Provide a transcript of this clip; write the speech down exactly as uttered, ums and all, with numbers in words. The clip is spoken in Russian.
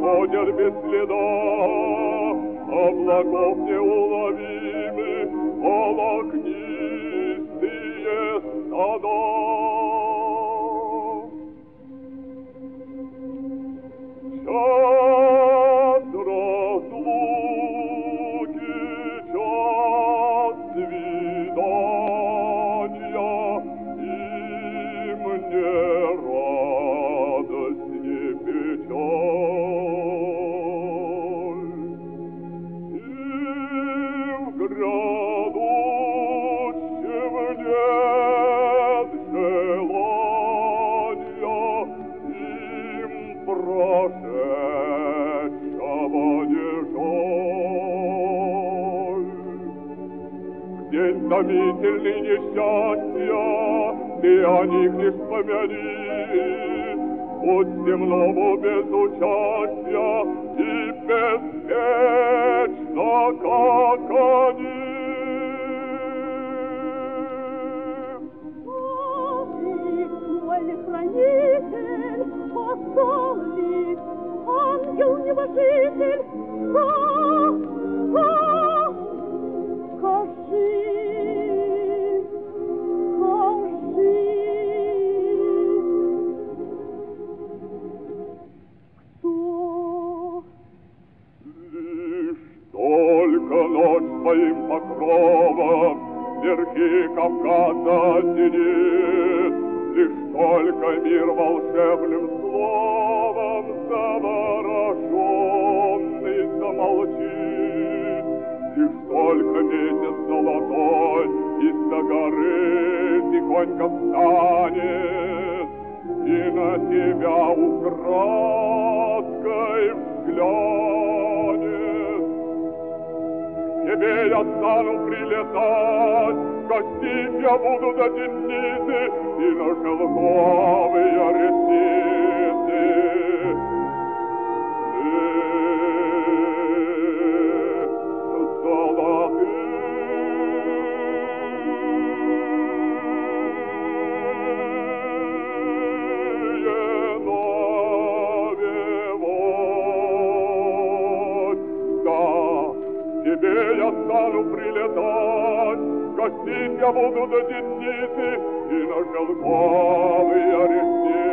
исходят без следа, облаков неуловимы волокнистые стада. Час разлуки, час свидания, и мне радость не печаль. И в грядущем нет желания им прошедшего не жаль. В день томительный несчастья ты о них лишь помяни, будь земному без участия и беспечно, как они. Хранитель, посланник, ангел-небожитель, что, что, скажи, скажи. Кто? Лишь только ночь своим покровом верхи Кавказа осенит, лишь только мир волшебным словом завороженный замолчит, лишь только месяц золотой из-за горы тихонько встанет и на тебя украдкой взглянет. К тебе я стану прилетать, гостить я буду до темницы и на шелковые ресницы. Тебе я стану прилетать, гостить я буду до темницы и на шелковые ресницы.